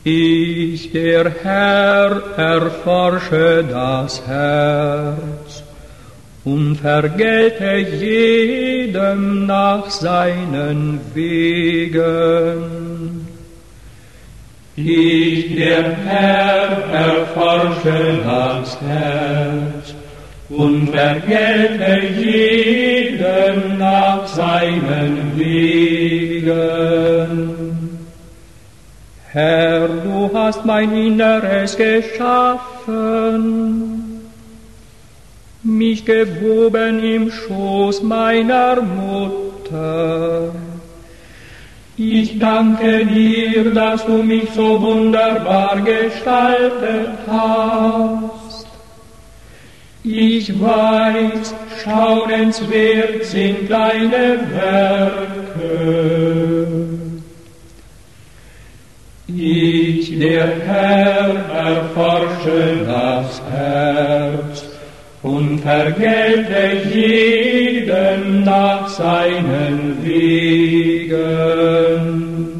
Ich, der Herr, erforsche das Herz und vergelte jedem nach seinen Wegen. Ich, der Herr, erforsche das Herz und vergelte jedem nach seinen Wegen. Herr, du hast mein Inneres geschaffen, mich gewoben im Schoß meiner Mutter. Ich danke dir, dass du mich so wunderbar gestaltet hast. Ich weiß, staunenswert sind deine Werke. Ich, der Herr, erforsche das Herz und vergelte jedem nach seinen Wegen.